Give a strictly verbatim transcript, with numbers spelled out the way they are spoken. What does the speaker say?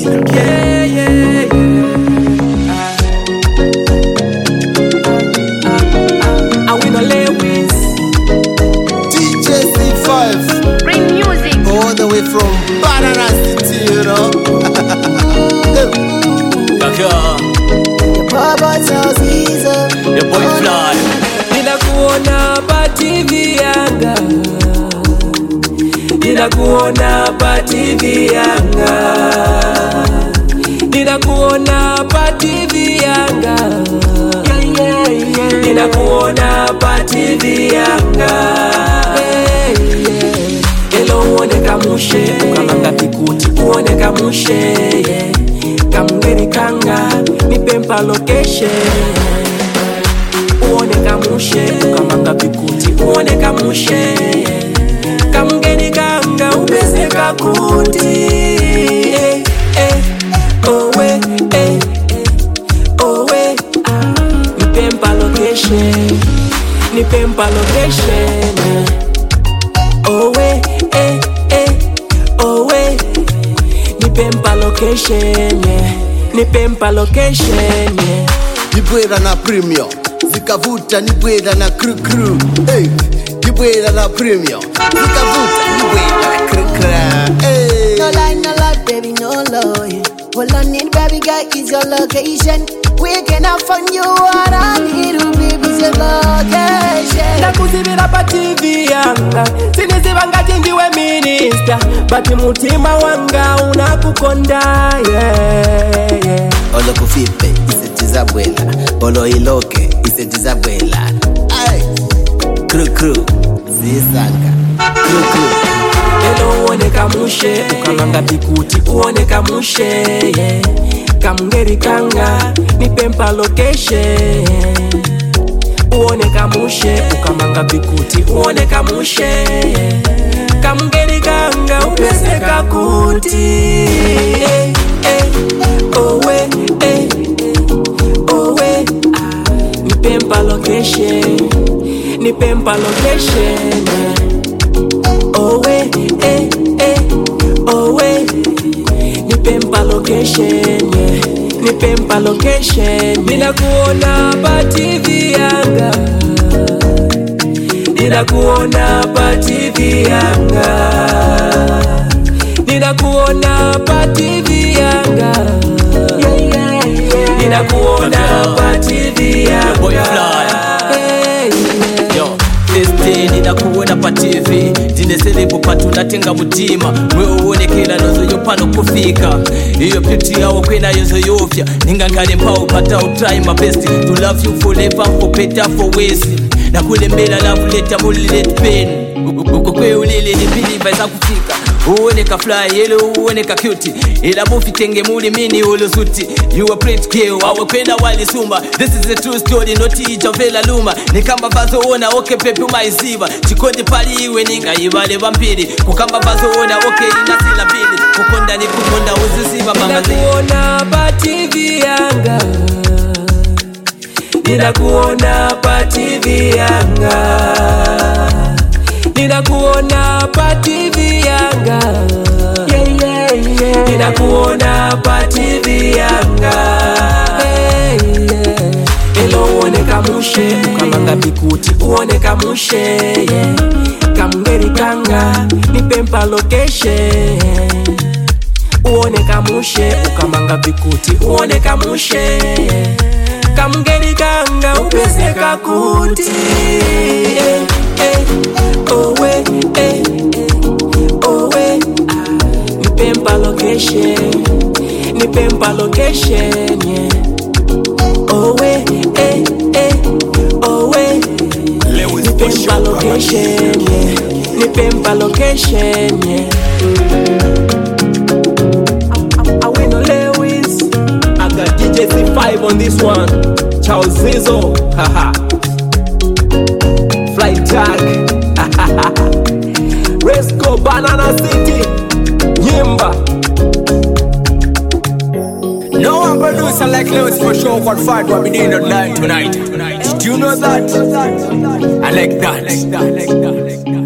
Yeah, yeah, yeah. I win a Lewis. D J C five. Bring music. All the way from Banana City, you know. Baba tells Caesar. Your boy Fly. Ninakuona pa T V yanga. Ninakuona pa T V yanga. Ninakuona pa T V yanga. Ninakuona pa T V yanga. Hello uone kamushe, ukamanga pikuti uone kamushe, yeah. Kamungeri kanga, nipempa location. Uone kamushe, ukamanga pikuti uone kamushe, yeah. Kamungeri kanga, upese kakuti, eh, eh, owe, eh, eh, owe, ah. Nipempa location, nipempa location, yeah. Owe, eh, eh, owe. Nipempa location, yeah. Nipempa location, yeah. Nibwera na premium, zikavuta nibwera na kru kru. Hey, nibwera na premium, zikavuta nibwera na kru kru. Hey. No lie, no lie, baby, no lie. All I need, baby girl, is your location. Where can I find you? What I need, oh, baby, is your location. Nakuzibira pa T V yanga, sinizibanga tindiwe minister, bati mutima wanga unakukonda, yeah, yeah. Olo kufipe, isetiza bwela. Olo iloke, isetiza bwela. Ay, kru kru, zisanga. Kru kru. Hello uone kamushe, ukamanga pikuti uone kamushe, yeah. Kamungeri kanga, nipempa location. Uone kamushe, ukamanga pikuti uone kamushe, yeah. Kamungeri kanga, upese kakuti, eh, eh, owe, eh, owe, ah. Nipempa location, nipempa location, yeah. Owe, eh, eh, owe. Nipempa location, yeah. Nipempa location. Ninakuona pa T V yanga. Ninakuona pa T V yanga. Ninakuona pa T V yanga. Ninakuona pa T V yanga. Boy Fly. Hey, yeah. Yo, this day ninakuona pa T V. Ndineselepo patunatenga mutima. Mwewe uonekela nozo yopano kufika. Iyo beauty yawo kwena yozo yofya. Ningangale mpao pata utry my best. To love you forever, for better, for worse. Na kulembela love letter, muli let pain. Uko kwe ulele ni believe za kufika. Uoneka fly, yellow uoneka cute. Ila mufi tenge muli mini ulu suti. You a pretty girl, awe kwenda wali suma. This is a true story, not ija vela luma. Nikamba vazo ona, oke pepe umaiziva. Chikondi pali iwe ninga ibale vampiri. Kukamba vazo ona, oke inasila pili. Kukonda ni kukonda uziziva mamazi. Ninakuona pa T V yanga. Ninakuona pa T V yanga. Ninakuona pa T V yanga. Yeah, yeah, yeah. Ninakuona pa T V yanga. Hey, yeah. Hello uone kamushe, ukamanga pikuti uone kamushe, yeah. Kamungeri kanga, nipempa location. Uone kamushe, ukamanga pikuti uone kamushe, yeah. Kamungeri kanga, upese kakuti, eh, eh, owe, eh, eh, owe, ah. Nipempa location, nipempa location, yeah. Owe, eh, eh, owe. Nipempa location, yeah. Nipempa location, yeah. I, I, I win a Lewis. I got D J C five on this one. Charles Zizo, haha. Fly Jack, haha. Resco Banana City, Yimba. No one producer like Lewis for sure for fight what we doing tonight tonight. Did you know that? I like that.